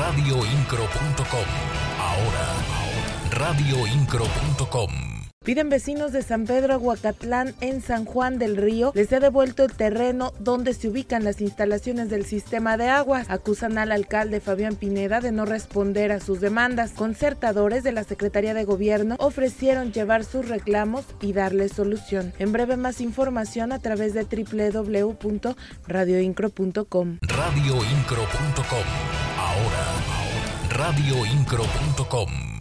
radioincro.com. Ahora, radioincro.com. Piden vecinos de San Pedro Aguacatlán en San Juan del Río les sea devuelto el terreno donde se ubican las instalaciones del sistema de aguas. Acusan al alcalde Fabián Pineda de no responder a sus demandas. Concertadores de la Secretaría de Gobierno ofrecieron llevar sus reclamos y darles solución. En breve más información a través de www.radioincro.com. Radioincro.com. Ahora, radioincro.com.